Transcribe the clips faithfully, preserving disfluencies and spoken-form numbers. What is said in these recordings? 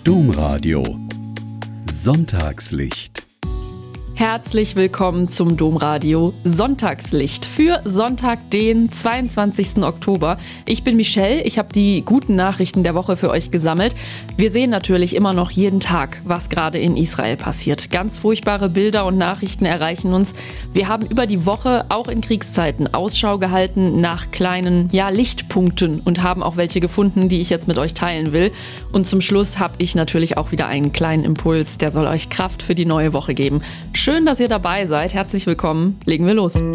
Domradio Sonntagslicht. Herzlich willkommen zum Domradio Sonntagslicht für Sonntag, den zweiundzwanzigsten Oktober. Ich bin Michelle, ich habe die guten Nachrichten der Woche für euch gesammelt. Wir sehen natürlich immer noch jeden Tag, was gerade in Israel passiert. Ganz furchtbare Bilder und Nachrichten erreichen uns. Wir haben über die Woche auch in Kriegszeiten Ausschau gehalten nach kleinen, ja, Lichtpunkten und haben auch welche gefunden, die ich jetzt mit euch teilen will. Und zum Schluss habe ich natürlich auch wieder einen kleinen Impuls, der soll euch Kraft für die neue Woche geben. Schön, dass ihr dabei seid. Herzlich willkommen. Legen wir los.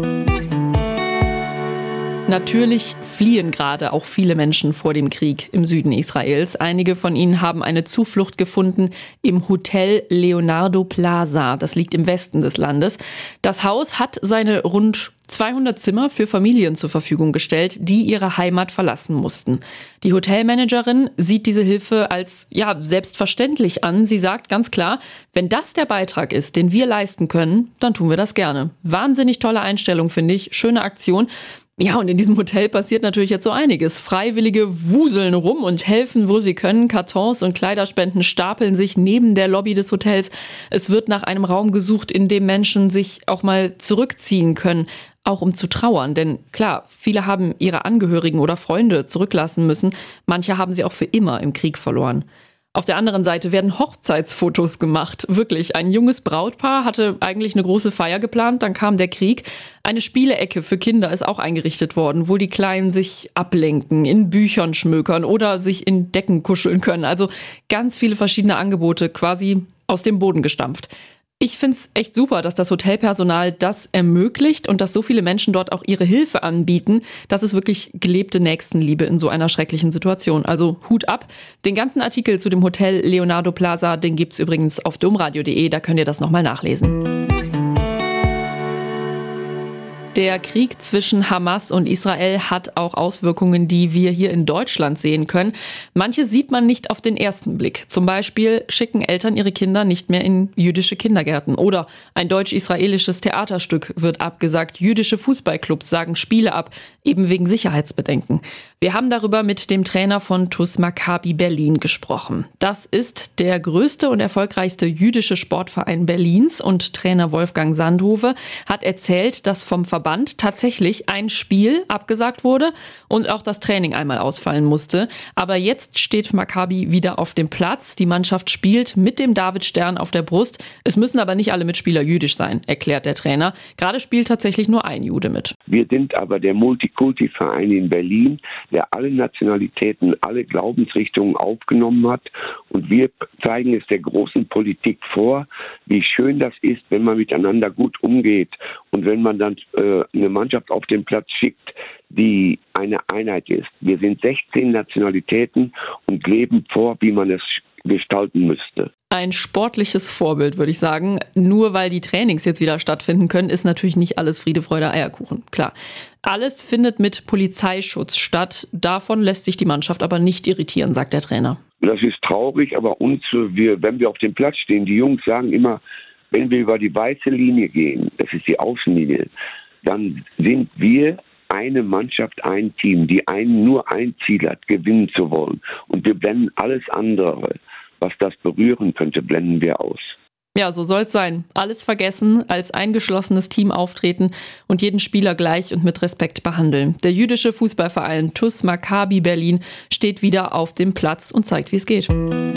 Natürlich fliehen gerade auch viele Menschen vor dem Krieg im Süden Israels. Einige von ihnen haben eine Zuflucht gefunden im Hotel Leonardo Plaza. Das liegt im Westen des Landes. Das Haus hat seine rund zweihundert Zimmer für Familien zur Verfügung gestellt, die ihre Heimat verlassen mussten. Die Hotelmanagerin sieht diese Hilfe als ja selbstverständlich an. Sie sagt ganz klar, wenn das der Beitrag ist, den wir leisten können, dann tun wir das gerne. Wahnsinnig tolle Einstellung, finde ich. Schöne Aktion. Ja, und in diesem Hotel passiert natürlich jetzt so einiges. Freiwillige wuseln rum und helfen, wo sie können. Kartons und Kleiderspenden stapeln sich neben der Lobby des Hotels. Es wird nach einem Raum gesucht, in dem Menschen sich auch mal zurückziehen können, auch um zu trauern. Denn klar, viele haben ihre Angehörigen oder Freunde zurücklassen müssen. Manche haben sie auch für immer im Krieg verloren. Auf der anderen Seite werden Hochzeitsfotos gemacht. Wirklich, ein junges Brautpaar hatte eigentlich eine große Feier geplant, dann kam der Krieg. Eine Spielecke für Kinder ist auch eingerichtet worden, wo die Kleinen sich ablenken, in Büchern schmökern oder sich in Decken kuscheln können. Also ganz viele verschiedene Angebote, quasi aus dem Boden gestampft. Ich finde es echt super, dass das Hotelpersonal das ermöglicht und dass so viele Menschen dort auch ihre Hilfe anbieten. Das ist wirklich gelebte Nächstenliebe in so einer schrecklichen Situation. Also Hut ab. Den ganzen Artikel zu dem Hotel Leonardo Plaza, den gibt's übrigens auf domradio punkt de. Da könnt ihr das nochmal nachlesen. Der Krieg zwischen Hamas und Israel hat auch Auswirkungen, die wir hier in Deutschland sehen können. Manche sieht man nicht auf den ersten Blick. Zum Beispiel schicken Eltern ihre Kinder nicht mehr in jüdische Kindergärten. Oder ein deutsch-israelisches Theaterstück wird abgesagt. Jüdische Fußballclubs sagen Spiele ab, eben wegen Sicherheitsbedenken. Wir haben darüber mit dem Trainer von T U S Maccabi Berlin gesprochen. Das ist der größte und erfolgreichste jüdische Sportverein Berlins und Trainer Wolfgang Sandhofe hat erzählt, dass vom Verband tatsächlich ein Spiel abgesagt wurde und auch das Training einmal ausfallen musste. Aber jetzt steht Maccabi wieder auf dem Platz. Die Mannschaft spielt mit dem Davidstern auf der Brust. Es müssen aber nicht alle Mitspieler jüdisch sein, erklärt der Trainer. Gerade spielt tatsächlich nur ein Jude mit. Wir sind aber der Multikulti-Verein in Berlin, der alle Nationalitäten, alle Glaubensrichtungen aufgenommen hat. Und wir zeigen es der großen Politik vor, wie schön das ist, wenn man miteinander gut umgeht und wenn man dann äh, eine Mannschaft auf den Platz schickt, die eine Einheit ist. Wir sind sechzehn Nationalitäten und leben vor, wie man es gestalten müsste. Ein sportliches Vorbild, würde ich sagen. Nur weil die Trainings jetzt wieder stattfinden können, ist natürlich nicht alles Friede, Freude, Eierkuchen. Klar. Alles findet mit Polizeischutz statt. Davon lässt sich die Mannschaft aber nicht irritieren, sagt der Trainer. Das ist traurig, aber uns, wir, wenn wir auf dem Platz stehen, die Jungs sagen immer, wenn wir über die weiße Linie gehen, das ist die Außenlinie, dann sind wir eine Mannschaft, ein Team, die einen nur ein Ziel hat, gewinnen zu wollen. Und wir blenden alles andere, was das berühren könnte, blenden wir aus. Ja, so soll es sein. Alles vergessen, als eingeschlossenes Team auftreten und jeden Spieler gleich und mit Respekt behandeln. Der jüdische Fußballverein T U S Maccabi Berlin steht wieder auf dem Platz und zeigt, wie es geht.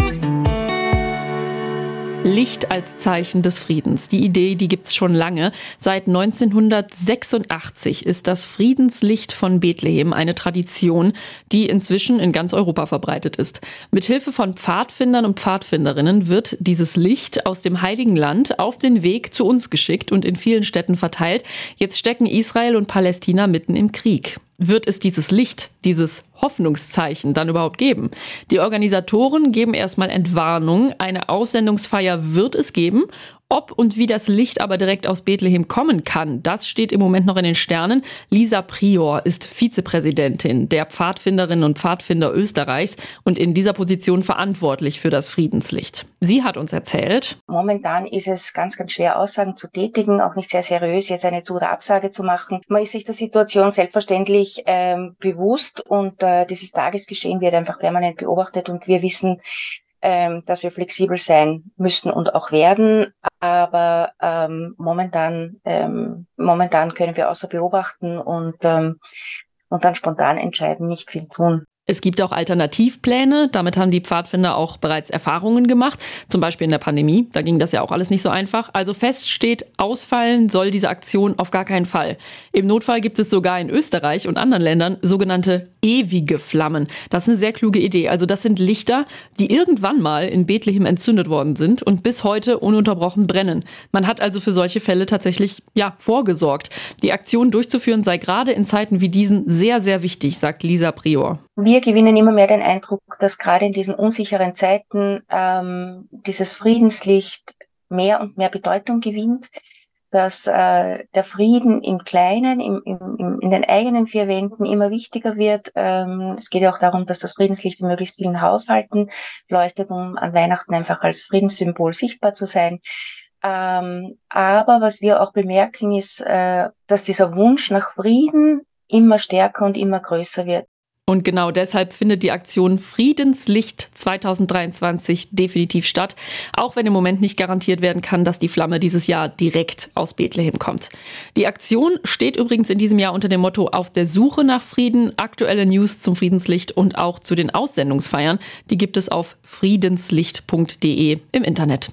Licht als Zeichen des Friedens. Die Idee, die gibt's schon lange. Seit neunzehnhundertsechsundachtzig ist das Friedenslicht von Bethlehem eine Tradition, die inzwischen in ganz Europa verbreitet ist. Mithilfe von Pfadfindern und Pfadfinderinnen wird dieses Licht aus dem Heiligen Land auf den Weg zu uns geschickt und in vielen Städten verteilt. Jetzt stecken Israel und Palästina mitten im Krieg. Wird es dieses Licht, dieses Hoffnungszeichen dann überhaupt geben? Die Organisatoren geben erstmal Entwarnung. Eine Aussendungsfeier wird es geben. Ob und wie das Licht aber direkt aus Bethlehem kommen kann, das steht im Moment noch in den Sternen. Lisa Prior ist Vizepräsidentin der Pfadfinderinnen und Pfadfinder Österreichs und in dieser Position verantwortlich für das Friedenslicht. Sie hat uns erzählt: Momentan ist es ganz, ganz schwer, Aussagen zu tätigen, auch nicht sehr seriös, jetzt eine Zu- oder Absage zu machen. Man ist sich der Situation selbstverständlich ähm, bewusst und äh, dieses Tagesgeschehen wird einfach permanent beobachtet und wir wissen, ähm, dass wir flexibel sein müssen und auch werden. Aber ähm, momentan, ähm, momentan können wir außer beobachten und, ähm, und dann spontan entscheiden, nicht viel tun. Es gibt auch Alternativpläne. Damit haben die Pfadfinder auch bereits Erfahrungen gemacht. Zum Beispiel in der Pandemie. Da ging das ja auch alles nicht so einfach. Also fest steht, ausfallen soll diese Aktion auf gar keinen Fall. Im Notfall gibt es sogar in Österreich und anderen Ländern sogenannte ewige Flammen. Das ist eine sehr kluge Idee. Also das sind Lichter, die irgendwann mal in Bethlehem entzündet worden sind und bis heute ununterbrochen brennen. Man hat also für solche Fälle tatsächlich, ja, vorgesorgt. Die Aktion durchzuführen sei gerade in Zeiten wie diesen sehr, sehr wichtig, sagt Lisa Prior. Wir gewinnen immer mehr den Eindruck, dass gerade in diesen unsicheren Zeiten ähm, dieses Friedenslicht mehr und mehr Bedeutung gewinnt, dass äh, der Frieden im Kleinen, im, im, in den eigenen vier Wänden immer wichtiger wird. Ähm, es geht ja auch darum, dass das Friedenslicht in möglichst vielen Haushalten leuchtet, um an Weihnachten einfach als Friedenssymbol sichtbar zu sein. Ähm, aber was wir auch bemerken, ist, äh, dass dieser Wunsch nach Frieden immer stärker und immer größer wird. Und genau deshalb findet die Aktion Friedenslicht zwanzig dreiundzwanzig definitiv statt, auch wenn im Moment nicht garantiert werden kann, dass die Flamme dieses Jahr direkt aus Bethlehem kommt. Die Aktion steht übrigens in diesem Jahr unter dem Motto Auf der Suche nach Frieden. Aktuelle News zum Friedenslicht und auch zu den Aussendungsfeiern, die gibt es auf friedenslicht punkt de im Internet.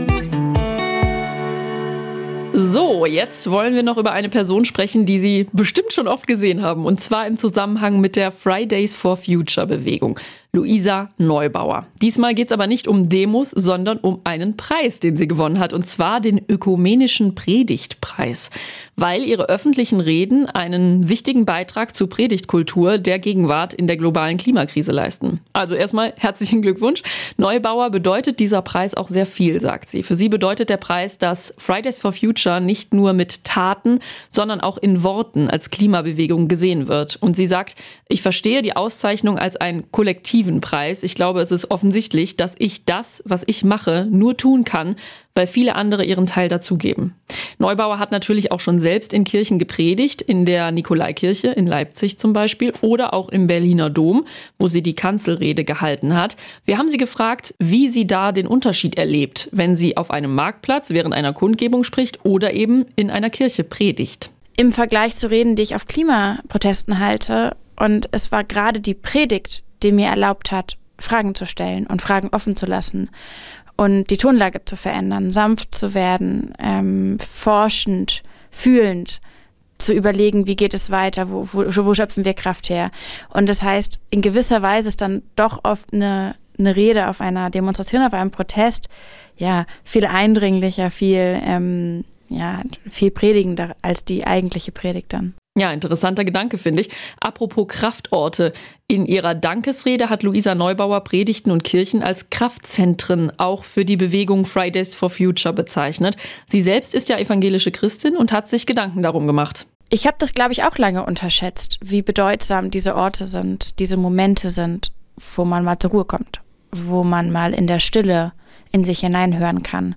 So, jetzt wollen wir noch über eine Person sprechen, die Sie bestimmt schon oft gesehen haben, und zwar im Zusammenhang mit der Fridays for Future Bewegung. Luisa Neubauer. Diesmal geht es aber nicht um Demos, sondern um einen Preis, den sie gewonnen hat, und zwar den Ökumenischen Predigtpreis, weil ihre öffentlichen Reden einen wichtigen Beitrag zur Predigtkultur der Gegenwart in der globalen Klimakrise leisten. Also erstmal herzlichen Glückwunsch. Neubauer bedeutet dieser Preis auch sehr viel, sagt sie. Für sie bedeutet der Preis, dass Fridays for Future nicht nur mit Taten, sondern auch in Worten als Klimabewegung gesehen wird. Und sie sagt, ich verstehe die Auszeichnung als einen kollektiven Preis. Ich glaube, es ist offensichtlich, dass ich das, was ich mache, nur tun kann, weil viele andere ihren Teil dazugeben. Neubauer hat natürlich auch schon selbst in Kirchen gepredigt, in der Nikolaikirche in Leipzig zum Beispiel oder auch im Berliner Dom, wo sie die Kanzelrede gehalten hat. Wir haben sie gefragt, wie sie da den Unterschied erlebt, wenn sie auf einem Marktplatz während einer Kundgebung spricht oder eben in einer Kirche predigt. Im Vergleich zu Reden, die ich auf Klimaprotesten halte, und es war gerade die Predigt, die mir erlaubt hat, Fragen zu stellen und Fragen offen zu lassen und die Tonlage zu verändern, sanft zu werden, ähm, forschend, fühlend zu überlegen, wie geht es weiter, wo, wo, wo schöpfen wir Kraft her. Und das heißt, in gewisser Weise ist dann doch oft eine, eine Rede auf einer Demonstration, auf einem Protest, ja, viel eindringlicher, viel, ähm, ja, viel predigender als die eigentliche Predigt dann. Ja, interessanter Gedanke, finde ich. Apropos Kraftorte. In ihrer Dankesrede hat Luisa Neubauer Predigten und Kirchen als Kraftzentren auch für die Bewegung Fridays for Future bezeichnet. Sie selbst ist ja evangelische Christin und hat sich Gedanken darum gemacht. Ich habe das, glaube ich, auch lange unterschätzt, wie bedeutsam diese Orte sind, diese Momente sind, wo man mal zur Ruhe kommt, wo man mal in der Stille in sich hineinhören kann.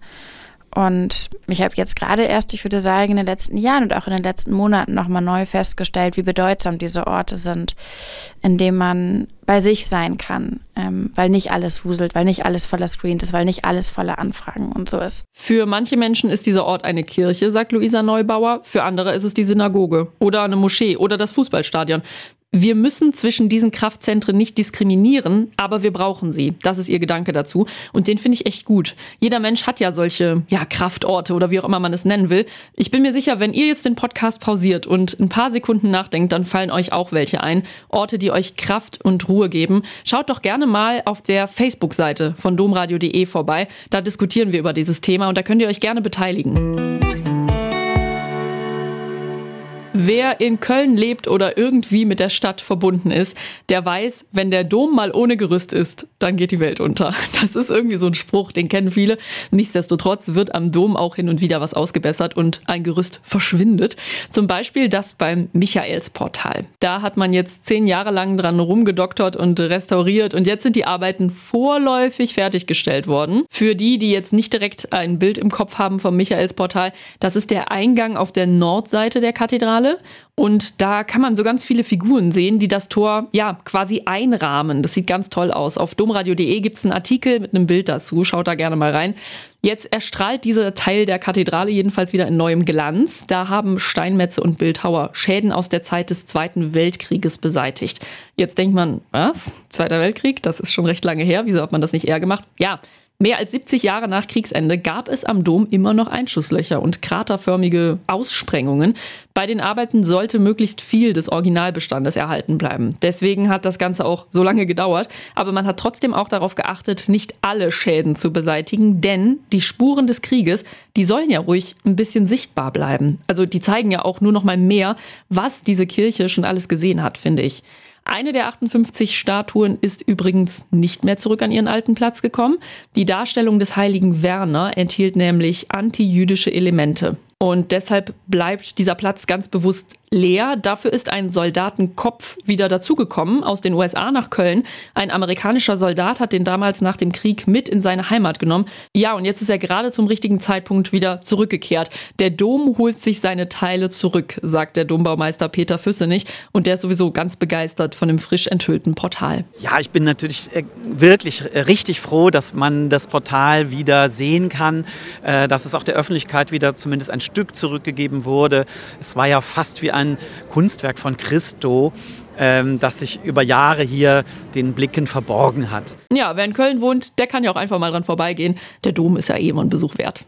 Und ich habe jetzt gerade erst, ich würde sagen, in den letzten Jahren und auch in den letzten Monaten nochmal neu festgestellt, wie bedeutsam diese Orte sind, in denen man bei sich sein kann, ähm, weil nicht alles wuselt, weil nicht alles voller Screens ist, weil nicht alles voller Anfragen und so ist. Für manche Menschen ist dieser Ort eine Kirche, sagt Luisa Neubauer. Für andere ist es die Synagoge oder eine Moschee oder das Fußballstadion. Wir müssen zwischen diesen Kraftzentren nicht diskriminieren, aber wir brauchen sie. Das ist ihr Gedanke dazu. Und den finde ich echt gut. Jeder Mensch hat ja solche ja, Kraftorte oder wie auch immer man es nennen will. Ich bin mir sicher, wenn ihr jetzt den Podcast pausiert und ein paar Sekunden nachdenkt, dann fallen euch auch welche ein. Orte, die euch Kraft und Ruhe geben. Schaut doch gerne mal auf der Facebook-Seite von domradio punkt de vorbei. Da diskutieren wir über dieses Thema und da könnt ihr euch gerne beteiligen. Wer in Köln lebt oder irgendwie mit der Stadt verbunden ist, der weiß, wenn der Dom mal ohne Gerüst ist, dann geht die Welt unter. Das ist irgendwie so ein Spruch, den kennen viele. Nichtsdestotrotz wird am Dom auch hin und wieder was ausgebessert und ein Gerüst verschwindet. Zum Beispiel das beim Michaelsportal. Da hat man jetzt zehn Jahre lang dran rumgedoktert und restauriert und jetzt sind die Arbeiten vorläufig fertiggestellt worden. Für die, die jetzt nicht direkt ein Bild im Kopf haben vom Michaelsportal, das ist der Eingang auf der Nordseite der Kathedrale. Halle. Und da kann man so ganz viele Figuren sehen, die das Tor ja quasi einrahmen. Das sieht ganz toll aus. Auf domradio punkt de gibt es einen Artikel mit einem Bild dazu. Schaut da gerne mal rein. Jetzt erstrahlt dieser Teil der Kathedrale jedenfalls wieder in neuem Glanz. Da haben Steinmetze und Bildhauer Schäden aus der Zeit des Zweiten Weltkrieges beseitigt. Jetzt denkt man, was? Zweiter Weltkrieg? Das ist schon recht lange her. Wieso hat man das nicht eher gemacht? Ja, mehr als siebzig Jahre nach Kriegsende gab es am Dom immer noch Einschusslöcher und kraterförmige Aussprengungen. Bei den Arbeiten sollte möglichst viel des Originalbestandes erhalten bleiben. Deswegen hat das Ganze auch so lange gedauert. Aber man hat trotzdem auch darauf geachtet, nicht alle Schäden zu beseitigen, denn die Spuren des Krieges, die sollen ja ruhig ein bisschen sichtbar bleiben. Also die zeigen ja auch nur noch mal mehr, was diese Kirche schon alles gesehen hat, finde ich. Eine der achtundfünfzig Statuen ist übrigens nicht mehr zurück an ihren alten Platz gekommen. Die Darstellung des heiligen Werner enthielt nämlich antijüdische Elemente. Und deshalb bleibt dieser Platz ganz bewusst leer. Dafür ist ein Soldatenkopf wieder dazugekommen aus den U S A nach Köln. Ein amerikanischer Soldat hat den damals nach dem Krieg mit in seine Heimat genommen. Ja, und jetzt ist er gerade zum richtigen Zeitpunkt wieder zurückgekehrt. Der Dom holt sich seine Teile zurück, sagt der Dombaumeister Peter Füssenich. Und der ist sowieso ganz begeistert von dem frisch enthüllten Portal. Ja, ich bin natürlich äh, wirklich äh, richtig froh, dass man das Portal wieder sehen kann, äh, dass es auch der Öffentlichkeit wieder zumindest ein Stück zurückgegeben wurde. Es war ja fast wie ein Kunstwerk von Christo, ähm, das sich über Jahre hier den Blicken verborgen hat. Ja, wer in Köln wohnt, der kann ja auch einfach mal dran vorbeigehen. Der Dom ist ja eh immer ein Besuch wert.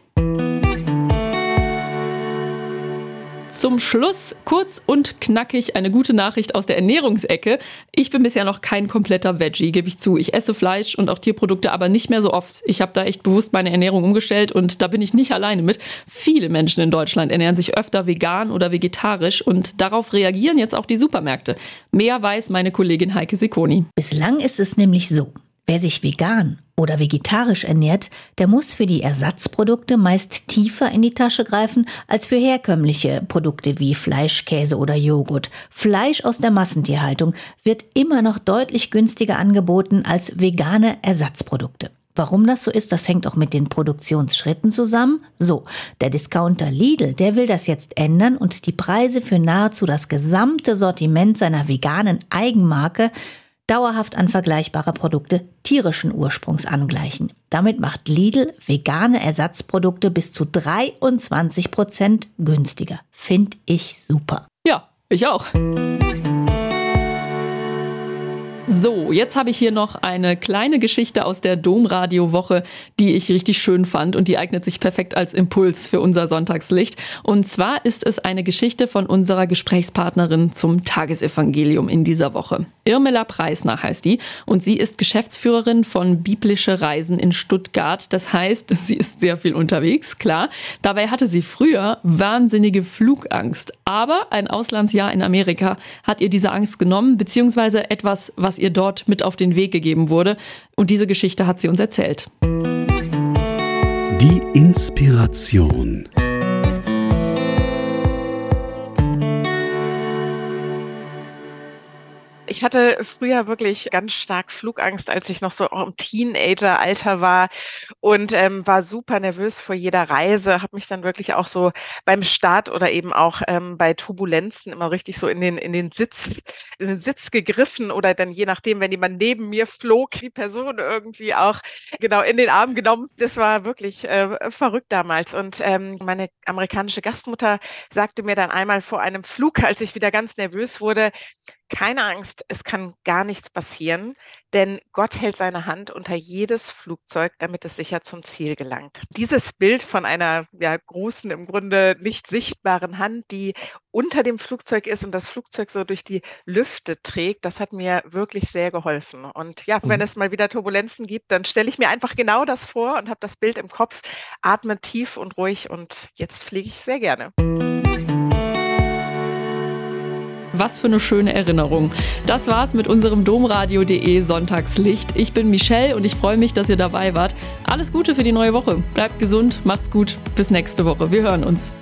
Zum Schluss kurz und knackig eine gute Nachricht aus der Ernährungsecke. Ich bin bisher noch kein kompletter Veggie, gebe ich zu. Ich esse Fleisch und auch Tierprodukte, aber nicht mehr so oft. Ich habe da echt bewusst meine Ernährung umgestellt und da bin ich nicht alleine mit. Viele Menschen in Deutschland ernähren sich öfter vegan oder vegetarisch und darauf reagieren jetzt auch die Supermärkte. Mehr weiß meine Kollegin Heike Sicconi. Bislang ist es nämlich so: Wer sich vegan oder vegetarisch ernährt, der muss für die Ersatzprodukte meist tiefer in die Tasche greifen als für herkömmliche Produkte wie Fleisch, Käse oder Joghurt. Fleisch aus der Massentierhaltung wird immer noch deutlich günstiger angeboten als vegane Ersatzprodukte. Warum das so ist, das hängt auch mit den Produktionsschritten zusammen. So, der Discounter Lidl, der will das jetzt ändern und die Preise für nahezu das gesamte Sortiment seiner veganen Eigenmarke dauerhaft an vergleichbare Produkte tierischen Ursprungs angleichen. Damit macht Lidl vegane Ersatzprodukte bis zu dreiundzwanzig Prozent günstiger. Find ich super. Ja, ich auch. So, jetzt habe ich hier noch eine kleine Geschichte aus der Domradio-Woche, die ich richtig schön fand und die eignet sich perfekt als Impuls für unser Sonntagslicht. Und zwar ist es eine Geschichte von unserer Gesprächspartnerin zum Tagesevangelium in dieser Woche. Irmela Preisner heißt die und sie ist Geschäftsführerin von Biblische Reisen in Stuttgart. Das heißt, sie ist sehr viel unterwegs, klar. Dabei hatte sie früher wahnsinnige Flugangst. Aber ein Auslandsjahr in Amerika hat ihr diese Angst genommen, beziehungsweise etwas, was ihr dort mit auf den Weg gegeben wurde. Und diese Geschichte hat sie uns erzählt. Die Inspiration. Ich hatte früher wirklich ganz stark Flugangst, als ich noch so im Teenager-Alter war und ähm, war super nervös vor jeder Reise, habe mich dann wirklich auch so beim Start oder eben auch ähm, bei Turbulenzen immer richtig so in den, in den Sitz, in den Sitz gegriffen oder dann je nachdem, wenn jemand neben mir flog, die Person irgendwie auch genau in den Arm genommen. Das war wirklich äh, verrückt damals. Und ähm, meine amerikanische Gastmutter sagte mir dann einmal vor einem Flug, als ich wieder ganz nervös wurde: Keine Angst, es kann gar nichts passieren, denn Gott hält seine Hand unter jedes Flugzeug, damit es sicher zum Ziel gelangt. Dieses Bild von einer ja, großen, im Grunde nicht sichtbaren Hand, die unter dem Flugzeug ist und das Flugzeug so durch die Lüfte trägt, das hat mir wirklich sehr geholfen. Und ja, wenn es mal wieder Turbulenzen gibt, dann stelle ich mir einfach genau das vor und habe das Bild im Kopf, atme tief und ruhig und jetzt fliege ich sehr gerne. Was für eine schöne Erinnerung. Das war's mit unserem domradio punkt de Sonntagslicht. Ich bin Michelle und ich freue mich, dass ihr dabei wart. Alles Gute für die neue Woche. Bleibt gesund, macht's gut. Bis nächste Woche. Wir hören uns.